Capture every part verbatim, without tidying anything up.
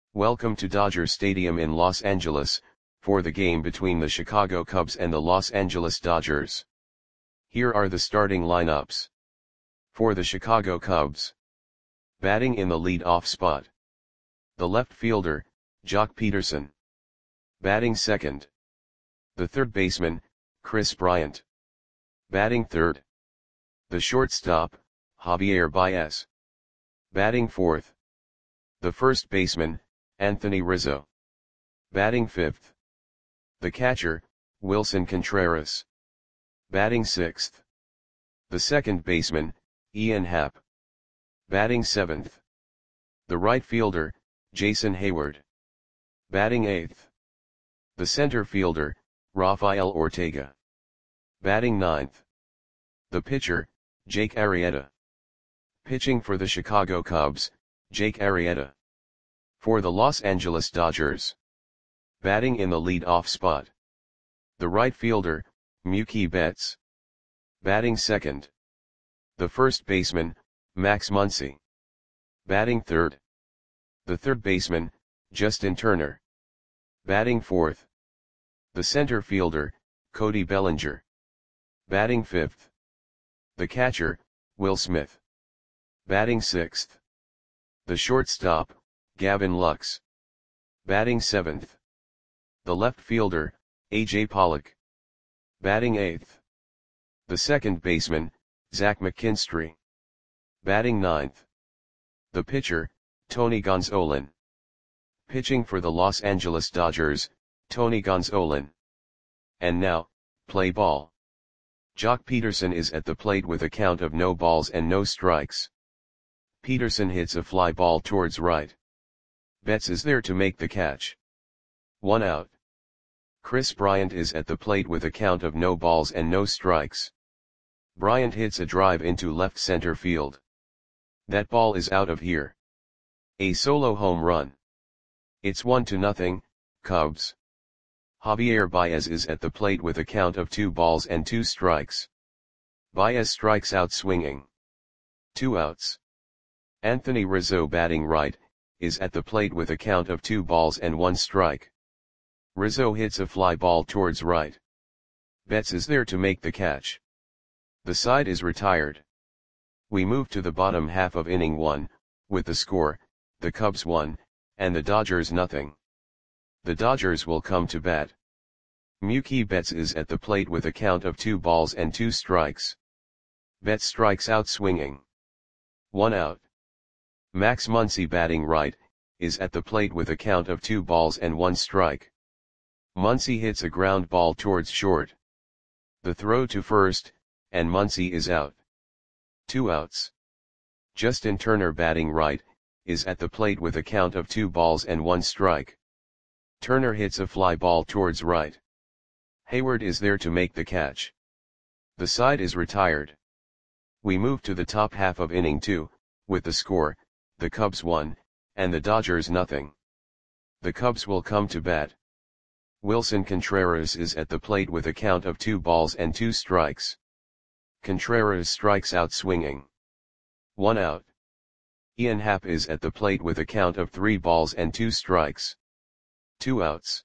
Welcome to Dodger Stadium in Los Angeles, for the game between the Chicago Cubs and the Los Angeles Dodgers. Here are the starting lineups. For the Chicago Cubs. Batting in the lead-off spot. The left fielder, Joc Pederson. Batting second. The third baseman, Kris Bryant. Batting third. The shortstop, Javier Baez. Batting fourth. The first baseman, Anthony Rizzo. Batting fifth. The catcher, Willson Contreras. Batting sixth. The second baseman, Ian Happ. Batting seventh. The right fielder, Jason Heyward. Batting eighth. The center fielder, Rafael Ortega. Batting ninth. The pitcher, Jake Arrieta. Pitching for the Chicago Cubs, Jake Arrieta. For the Los Angeles Dodgers. Batting in the lead-off spot. The right fielder, Mookie Betts. Batting second. The first baseman, Max Muncy. Batting third. The third baseman, Justin Turner. Batting fourth. The center fielder, Cody Bellinger. Batting fifth. The catcher, Will Smith. Batting sixth. The shortstop, Gavin Lux. Batting seventh. The left fielder, A J Pollock. Batting eighth. The second baseman, Zach McKinstry. Batting ninth. The pitcher, Tony Gonzalez. Pitching for the Los Angeles Dodgers, Tony Gonzalez. And now, play ball. Joc Pederson is at the plate with a count of no balls and no strikes. Pederson hits a fly ball towards right. Betts is there to make the catch. One out. Kris Bryant is at the plate with a count of no balls and no strikes. Bryant hits a drive into left center field. That ball is out of here. A solo home run. It's one to nothing, Cubs. Javier Baez is at the plate with a count of two balls and two strikes. Baez strikes out swinging. Two outs. Anthony Rizzo, batting right, is at the plate with a count of two balls and one strike. Rizzo hits a fly ball towards right. Betts is there to make the catch. The side is retired. We move to the bottom half of inning one, with the score, the Cubs one, and the Dodgers nothing. The Dodgers will come to bat. Mookie Betts is at the plate with a count of two balls and two strikes. Betts strikes out swinging. One out. Max Muncy, batting right, is at the plate with a count of two balls and one strike. Muncy hits a ground ball towards short. The throw to first, and Muncy is out. Two outs. Justin Turner, batting right, is at the plate with a count of two balls and one strike. Turner hits a fly ball towards right. Heyward is there to make the catch. The side is retired. We move to the top half of inning two, with the score, the Cubs one, and the Dodgers nothing. The Cubs will come to bat. Willson Contreras is at the plate with a count of two balls and two strikes. Contreras strikes out swinging. One out. Ian Happ is at the plate with a count of three balls and two strikes. Two outs.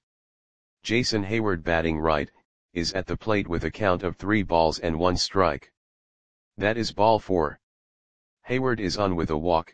Jason Heyward, batting right, is at the plate with a count of three balls and one strike. That is ball four. Heyward is on with a walk.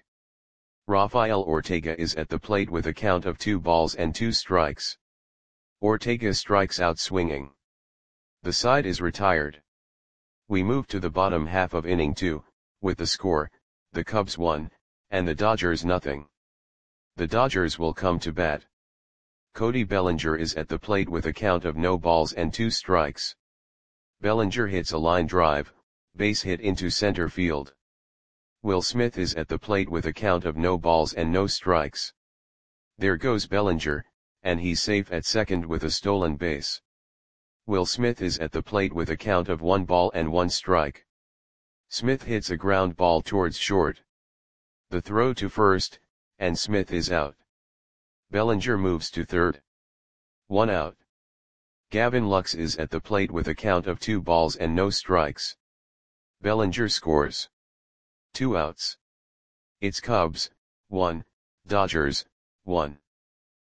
Rafael Ortega is at the plate with a count of two balls and two strikes. Ortega strikes out swinging. The side is retired. We move to the bottom half of inning two, with the score, the Cubs one, and the Dodgers nothing. The Dodgers will come to bat. Cody Bellinger is at the plate with a count of no balls and two strikes. Bellinger hits a line drive, base hit into center field. Will Smith is at the plate with a count of no balls and no strikes. There goes Bellinger, and he's safe at second with a stolen base. Will Smith is at the plate with a count of one ball and one strike. Smith hits a ground ball towards short. The throw to first, and Smith is out. Bellinger moves to third. One out. Gavin Lux is at the plate with a count of two balls and no strikes. Bellinger scores. Two outs. It's Cubs, one, Dodgers, one.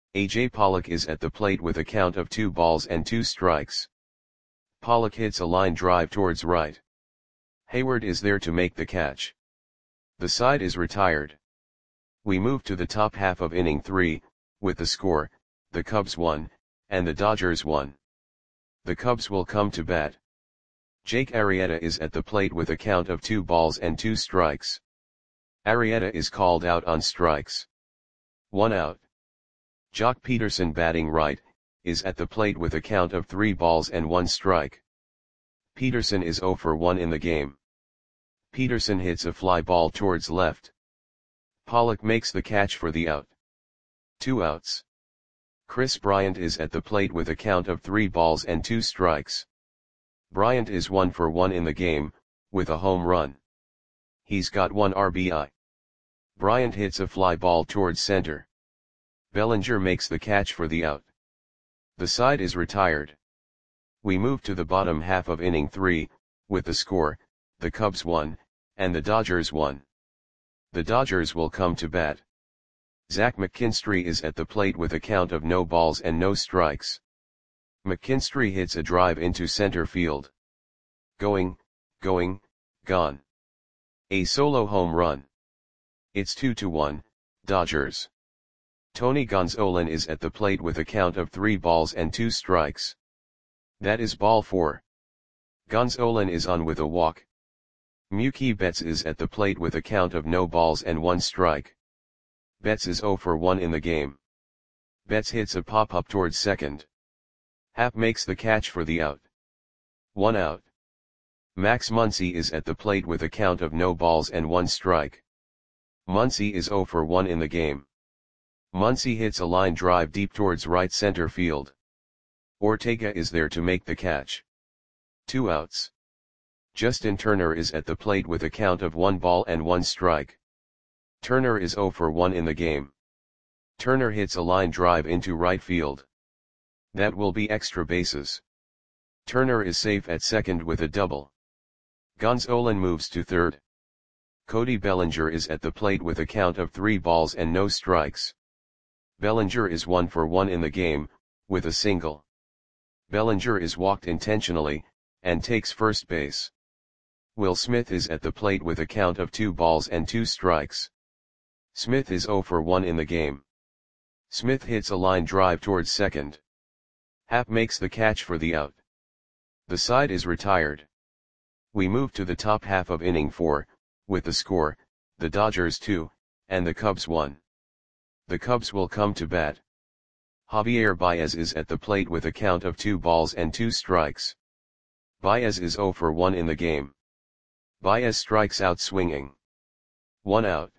A J Pollock is at the plate with a count of two balls and two strikes. Pollock hits a line drive towards right. Hayward is there to make the catch. The side is retired. We move to the top half of inning three, with the score, the Cubs won, and the Dodgers won. The Cubs will come to bat. Jake Arrieta is at the plate with a count of two balls and two strikes. Arrieta is called out on strikes. One out. Jock Peterson, batting right, is at the plate with a count of three balls and one strike. Peterson is oh for one in the game. Peterson hits a fly ball towards left. Pollock makes the catch for the out. Two outs. Chris Bryant is at the plate with a count of three balls and two strikes. Bryant is one for one in the game, with a home run. He's got one R B I. Bryant hits a fly ball towards center. Bellinger makes the catch for the out. The side is retired. We move to the bottom half of inning three, with the score, the Cubs won, and the Dodgers won. The Dodgers will come to bat. Zach McKinstry is at the plate with a count of no balls and no strikes. McKinstry hits a drive into center field. Going, going, gone. A solo home run. It's two to one, Dodgers. Tony Gonsolin is at the plate with a count of three balls and two strikes. That is ball four. Gonsolin is on with a walk. Mookie Betts is at the plate with a count of no balls and one strike. Betts is oh for one in the game. Betts hits a pop-up towards second. Happ makes the catch for the out. One out. Max Muncy is at the plate with a count of no balls and one strike. Muncy is oh for one in the game. Muncy hits a line drive deep towards right center field. Ortega is there to make the catch. Two outs. Justin Turner is at the plate with a count of one ball and one strike. Turner is oh for one in the game. Turner hits a line drive into right field. That will be extra bases. Turner is safe at second with a double. Gonsolin moves to third. Cody Bellinger is at the plate with a count of three balls and no strikes. Bellinger is one for one in the game, with a single. Bellinger is walked intentionally, and takes first base. Will Smith is at the plate with a count of two balls and two strikes. Smith is oh for one in the game. Smith hits a line drive towards second. Happ makes the catch for the out. The side is retired. We move to the top half of inning four, with the score, the Dodgers two, and the Cubs one. The Cubs will come to bat. Javier Baez is at the plate with a count of two balls and two strikes. Baez is oh for one in the game. Baez strikes out swinging. One out.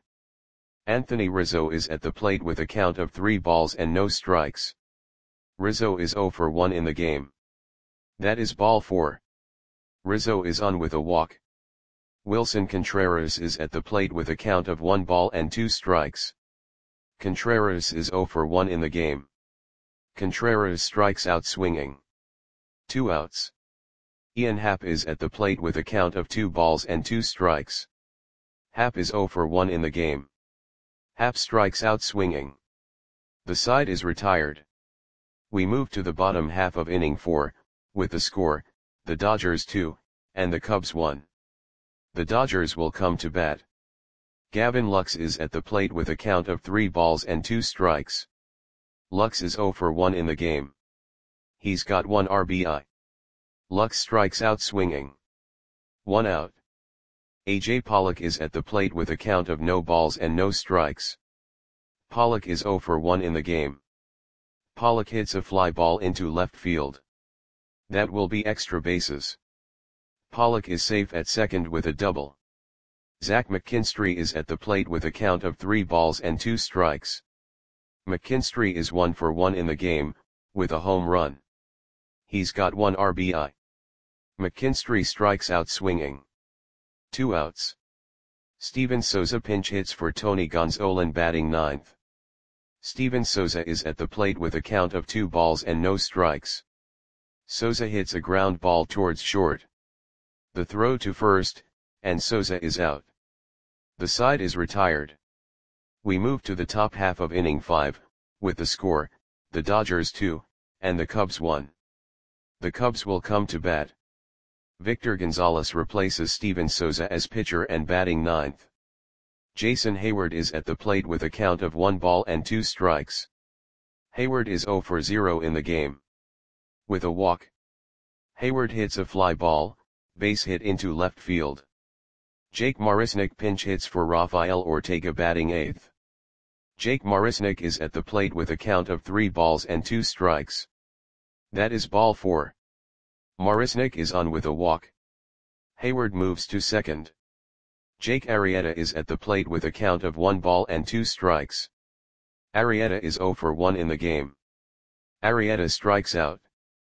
Anthony Rizzo is at the plate with a count of three balls and no strikes. Rizzo is oh for one in the game. That is ball four. Rizzo is on with a walk. Wilson Contreras is at the plate with a count of one ball and two strikes. Contreras is oh for one in the game. Contreras strikes out swinging. Two outs. Ian Happ is at the plate with a count of two balls and two strikes. Happ is oh for one in the game. Happ strikes out swinging. The side is retired. We move to the bottom half of inning four, with the score, the Dodgers two, and the Cubs one. The Dodgers will come to bat. Gavin Lux is at the plate with a count of three balls and two strikes. Lux is oh for one in the game. He's got one R B I. Lux strikes out swinging. One out. A J Pollock is at the plate with a count of no balls and no strikes. Pollock is oh for one in the game. Pollock hits a fly ball into left field. That will be extra bases. Pollock is safe at second with a double. Zach McKinstry is at the plate with a count of three balls and two strikes. McKinstry is one for one in the game, with a home run. He's got one R B I. McKinstry strikes out swinging. Two outs. Steven Souza pinch hits for Tony Gonsolin, batting ninth. Steven Souza is at the plate with a count of two balls and no strikes. Souza hits a ground ball towards short. The throw to first, and Souza is out. The side is retired. We move to the top half of inning five, with the score, the Dodgers two, and the Cubs one. The Cubs will come to bat. Victor Gonzalez replaces Steven Souza as pitcher and batting ninth. Jason Heyward is at the plate with a count of one ball and two strikes. Heyward is zero for zero in the game. With a walk. Heyward hits a fly ball, base hit into left field. Jake Marisnick pinch hits for Rafael Ortega batting eighth. Jake Marisnick is at the plate with a count of three balls and two strikes. That is ball four. Marisnick is on with a walk. Heyward moves to second. Jake Arrieta is at the plate with a count of one ball and two strikes. Arrieta is zero for one in the game. Arrieta strikes out.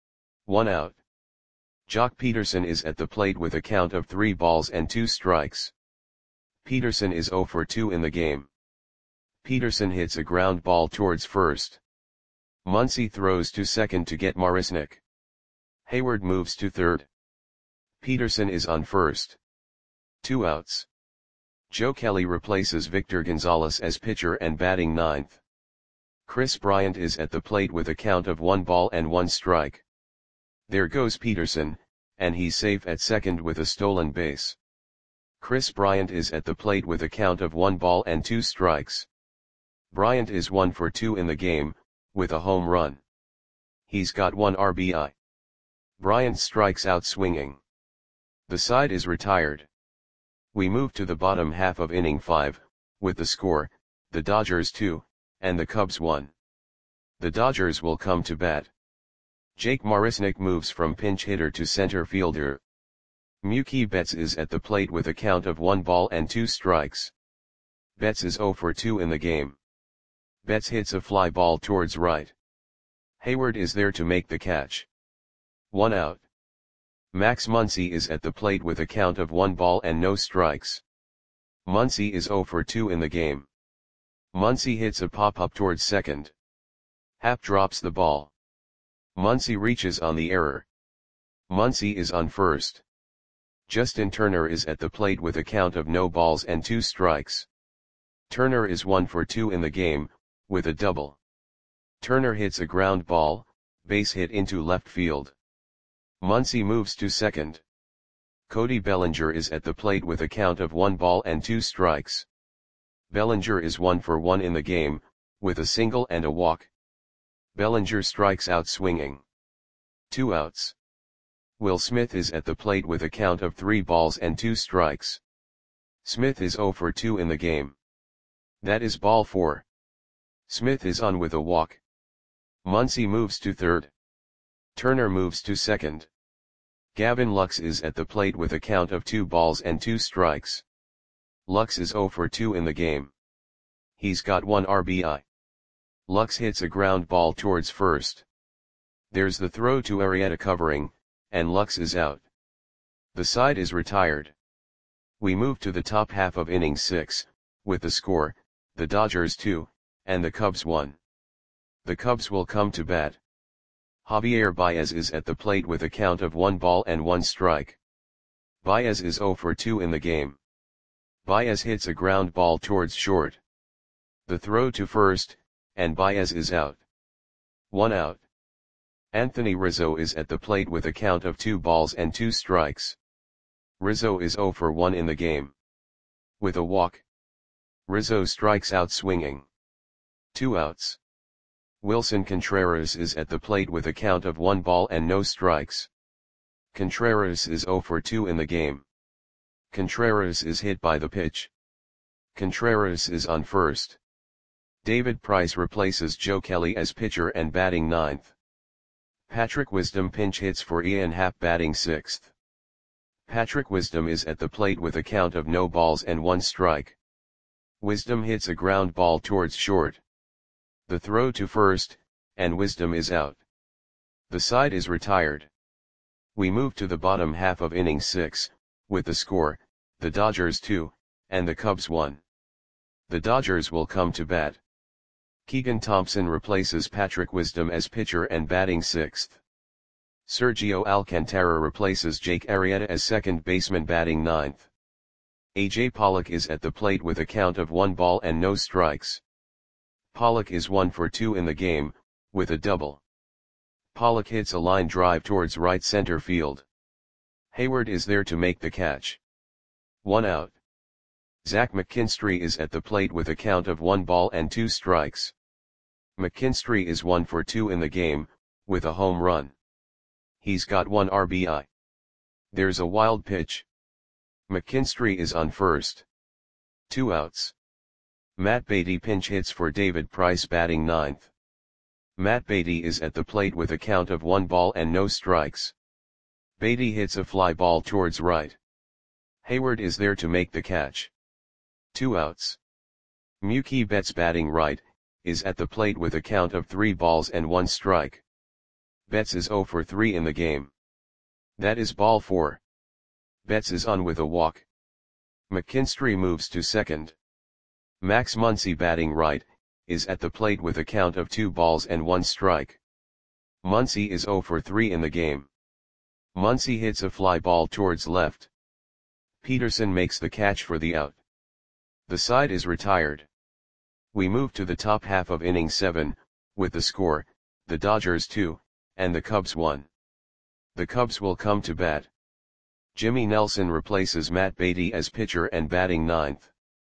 One out. Jock Peterson is at the plate with a count of three balls and two strikes. Peterson is zero for two in the game. Peterson hits a ground ball towards first. Muncy throws to second to get Marisnick. Heyward moves to third. Peterson is on first. Two outs. Joe Kelly replaces Victor Gonzalez as pitcher and batting ninth. Chris Bryant is at the plate with a count of one ball and one strike. There goes Peterson, and he's safe at second with a stolen base. Chris Bryant is at the plate with a count of one ball and two strikes. Bryant is one for two in the game, with a home run. He's got one R B I. Bryant strikes out swinging. The side is retired. We move to the bottom half of inning five, with the score, the Dodgers two, and the Cubs one. The Dodgers will come to bat. Jake Marisnick moves from pinch hitter to center fielder. Mookie Betts is at the plate with a count of one ball and two strikes. Betts is zero for two in the game. Betts hits a fly ball towards right. Heyward is there to make the catch. One out. Max Muncy is at the plate with a count of one ball and no strikes. Muncy is zero for two in the game. Muncy hits a pop-up towards second. Happ drops the ball. Muncy reaches on the error. Muncy is on first. Justin Turner is at the plate with a count of no balls and two strikes. Turner is one for two in the game, with a double. Turner hits a ground ball, base hit into left field. Muncy moves to second. Cody Bellinger is at the plate with a count of one ball and two strikes. Bellinger is one for one in the game, with a single and a walk. Bellinger strikes out swinging. Two outs. Will Smith is at the plate with a count of three balls and two strikes. Smith is zero for two in the game. That is ball four. Smith is on with a walk. Muncy moves to third. Turner moves to second. Gavin Lux is at the plate with a count of two balls and two strikes. Lux is zero for two in the game. He's got one R B I. Lux hits a ground ball towards first. There's the throw to Arrieta covering, and Lux is out. The side is retired. We move to the top half of inning six, with the score, the Dodgers two, and the Cubs one. The Cubs will come to bat. Javier Baez is at the plate with a count of one ball and one strike. Baez is zero for two in the game. Baez hits a ground ball towards short. The throw to first, and Baez is out. One out. Anthony Rizzo is at the plate with a count of two balls and two strikes. Rizzo is zero for one in the game. With a walk. Rizzo strikes out swinging. Two outs. Wilson Contreras is at the plate with a count of one ball and no strikes. Contreras is zero for two in the game. Contreras is hit by the pitch. Contreras is on first. David Price replaces Joe Kelly as pitcher and batting ninth. Patrick Wisdom pinch hits for Ian Happ batting sixth. Patrick Wisdom is at the plate with a count of no balls and one strike. Wisdom hits a ground ball towards short. The throw to first, and Wisdom is out. The side is retired. We move to the bottom half of inning six, with the score, the Dodgers two, and the Cubs one. The Dodgers will come to bat. Keegan Thompson replaces Patrick Wisdom as pitcher and batting sixth. Sergio Alcantara replaces Jake Arrieta as second baseman batting ninth. A J Pollock is at the plate with a count of one ball and no strikes. Pollock is one for two in the game, with a double. Pollock hits a line drive towards right center field. Hayward is there to make the catch. One out. Zach McKinstry is at the plate with a count of one ball and two strikes. McKinstry is one for two in the game, with a home run. He's got one R B I. There's a wild pitch. McKinstry is on first. Two outs. Matt Beatty pinch hits for David Price batting ninth. Matt Beatty is at the plate with a count of one ball and no strikes. Beatty hits a fly ball towards right. Hayward is there to make the catch. Two outs. Mookie Betts batting right, is at the plate with a count of three balls and one strike. Betts is zero for three in the game. That is ball four. Betts is on with a walk. McKinstry moves to second. Max Muncy batting right, is at the plate with a count of two balls and one strike. Muncy is zero for three in the game. Muncy hits a fly ball towards left. Peterson makes the catch for the out. The side is retired. We move to the top half of inning seven, with the score, the Dodgers two, and the Cubs one. The Cubs will come to bat. Jimmy Nelson replaces Matt Beatty as pitcher and batting ninth.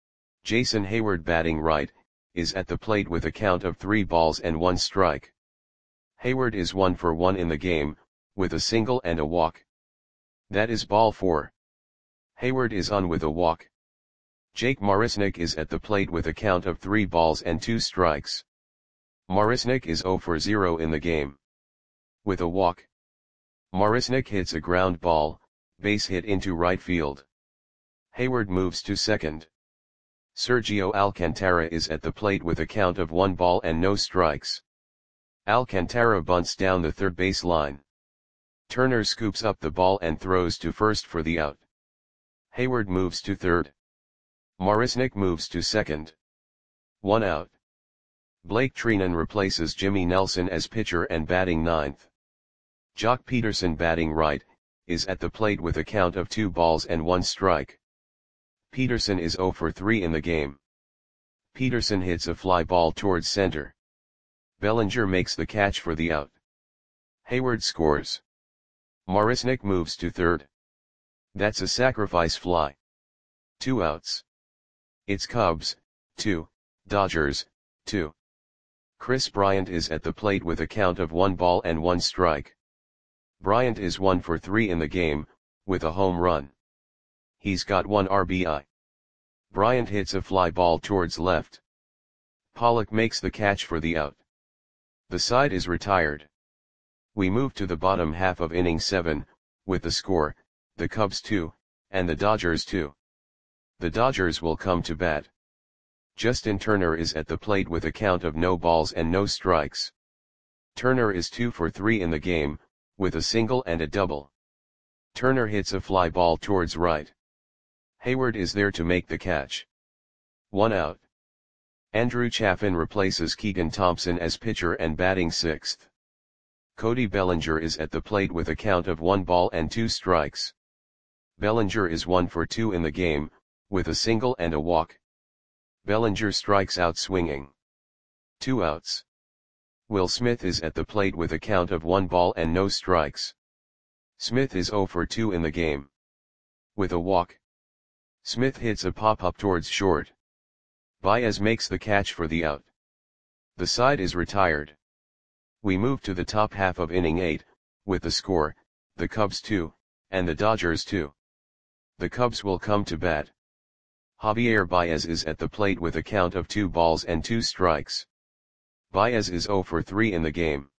Jason Hayward batting right, is at the plate with a count of three balls and one strike. Hayward is one for one in the game, with a single and a walk. That is ball four. Hayward is on with a walk. Jake Marisnick is at the plate with a count of three balls and two strikes. Marisnick is zero for zero in the game. With a walk. Marisnick hits a ground ball, base hit into right field. Hayward moves to second. Sergio Alcantara is at the plate with a count of one ball and no strikes. Alcantara bunts down the third base line. Turner scoops up the ball and throws to first for the out. Hayward moves to third. Marisnick moves to second. One out. Blake Treinen replaces Jimmy Nelson as pitcher and batting ninth. Jock Peterson batting right, is at the plate with a count of two balls and one strike. Peterson is zero for three in the game. Peterson hits a fly ball towards center. Bellinger makes the catch for the out. Hayward scores. Marisnick moves to third. That's a sacrifice fly. Two outs. It's Cubs, two, Dodgers, two. Chris Bryant is at the plate with a count of one ball and one strike. Bryant is one for three in the game, with a home run. He's got one R B I. Bryant hits a fly ball towards left. Pollock makes the catch for the out. The side is retired. We move to the bottom half of inning seven, with the score, the Cubs two, and the Dodgers two. The Dodgers will come to bat. Justin Turner is at the plate with a count of no balls and no strikes. Turner is two for three in the game, with a single and a double. Turner hits a fly ball towards right. Hayward is there to make the catch. One out. Andrew Chafin replaces Keegan Thompson as pitcher and batting sixth. Cody Bellinger is at the plate with a count of one ball and two strikes. Bellinger is one for two in the game, with a single and a walk. Bellinger strikes out swinging. Two outs. Will Smith is at the plate with a count of one ball and no strikes. Smith is zero for two in the game. With a walk. Smith hits a pop-up towards short. Baez makes the catch for the out. The side is retired. We move to the top half of inning eight, with the score, the Cubs two, and the Dodgers two. The Cubs will come to bat. Javier Baez is at the plate with a count of two balls and two strikes. Baez is zero for three in the game.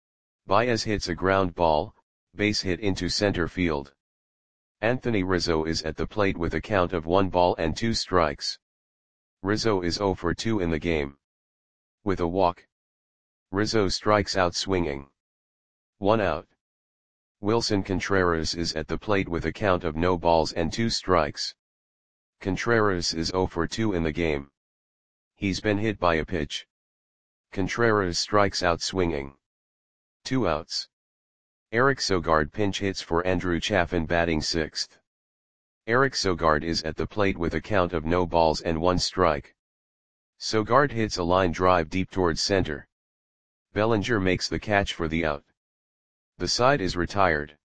Baez hits a ground ball, base hit into center field. Anthony Rizzo is at the plate with a count of one ball and two strikes. Rizzo is zero for two in the game. With a walk. Rizzo strikes out swinging. One out. Wilson Contreras is at the plate with a count of no balls and two strikes. Contreras is zero for two in the game. He's been hit by a pitch. Contreras strikes out swinging. Two outs. Eric Sogard pinch hits for Andrew Chafin batting sixth. Eric Sogard is at the plate with a count of no balls and one strike. Sogard hits a line drive deep towards center. Bellinger makes the catch for the out. The side is retired.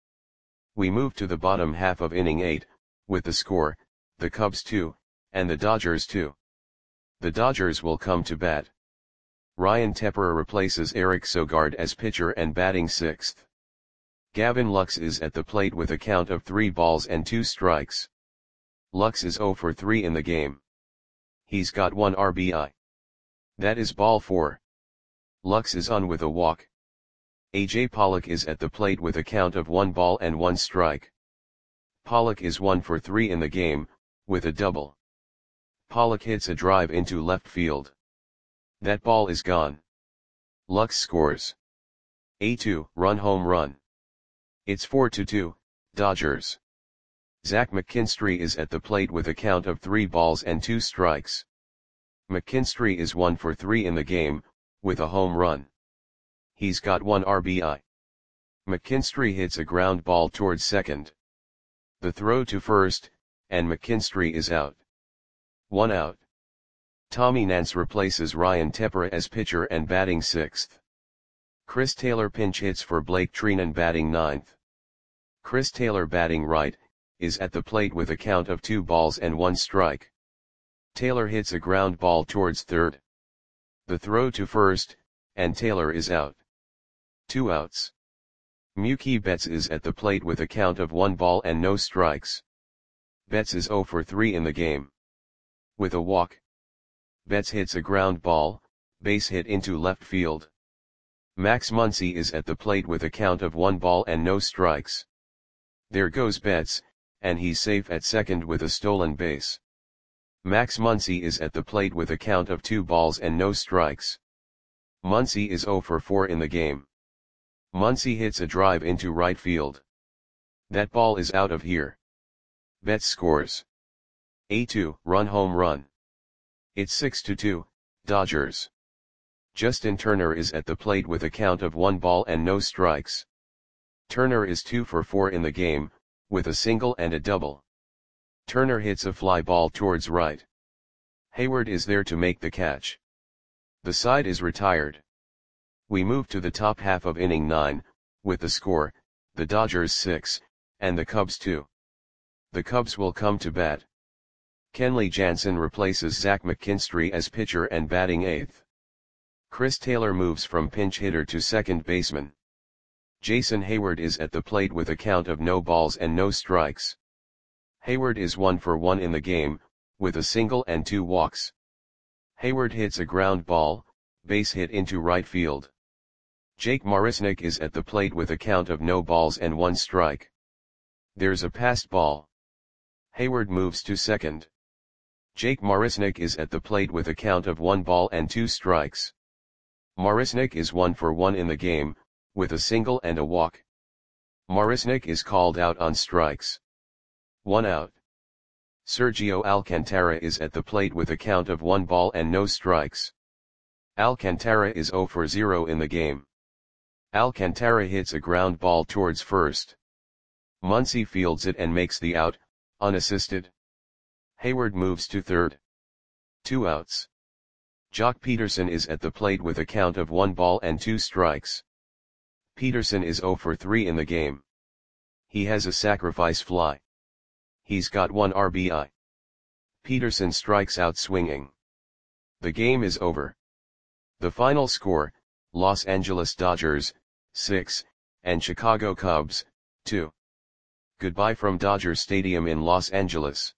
We move to the bottom half of inning eight, with the score, the Cubs two, and the Dodgers two. The Dodgers will come to bat. Ryan Tepper replaces Eric Sogard as pitcher and batting sixth. Gavin Lux is at the plate with a count of three balls and two strikes. Lux is oh for three in the game. He's got one R B I. That is ball four. Lux is on with a walk. A J Pollock is at the plate with a count of one ball and one strike. Pollock is one for three in the game, with a double. Pollock hits a drive into left field. That ball is gone. Lux scores a two-run home run. It's four to two, Dodgers. Zach McKinstry is at the plate with a count of three balls and two strikes. McKinstry is one for three in the game, with a home run. He's got one R B I. McKinstry hits a ground ball towards second. The throw to first, and McKinstry is out. One out. Tommy Nance replaces Ryan Tepper as pitcher and batting sixth. Chris Taylor pinch hits for Blake Treinen batting ninth. Chris Taylor batting right, is at the plate with a count of two balls and one strike. Taylor hits a ground ball towards third. The throw to first, and Taylor is out. Two outs. Mookie Betts is at the plate with a count of one ball and no strikes. Betts is oh for three in the game. With a walk. Betts hits a ground ball, base hit into left field. Max Muncy is at the plate with a count of one ball and no strikes. There goes Betts, and he's safe at second with a stolen base. Max Muncy is at the plate with a count of two balls and no strikes. Muncy is oh for four in the game. Muncy hits a drive into right field. That ball is out of here. Betts scores a two-run home run. It's six to two, Dodgers. Justin Turner is at the plate with a count of one ball and no strikes. Turner is two for four in the game, with a single and a double. Turner hits a fly ball towards right. Hayward is there to make the catch. The side is retired. We move to the top half of inning nine, with the score, the Dodgers six, and the Cubs two. The Cubs will come to bat. Kenley Jansen replaces Zach McKinstry as pitcher and batting eighth. Chris Taylor moves from pinch hitter to second baseman. Jason Hayward is at the plate with a count of no balls and no strikes. Hayward is one for one in the game, with a single and two walks. Hayward hits a ground ball, base hit into right field. Jake Marisnick is at the plate with a count of no balls and one strike. There's a passed ball. Hayward moves to second. Jake Marisnick is at the plate with a count of one ball and two strikes. Marisnick is one for one in the game, with a single and a walk. Marisnick is called out on strikes. One out. Sergio Alcantara is at the plate with a count of one ball and no strikes. Alcantara is oh for zero in the game. Alcantara hits a ground ball towards first. Muncy fields it and makes the out, unassisted. Hayward moves to third. Two outs. Jock Peterson is at the plate with a count of one ball and two strikes. Peterson is oh for three in the game. He has a sacrifice fly. He's got one R B I. Peterson strikes out swinging. The game is over. The final score, Los Angeles Dodgers, six, and Chicago Cubs, two. Goodbye from Dodger Stadium in Los Angeles.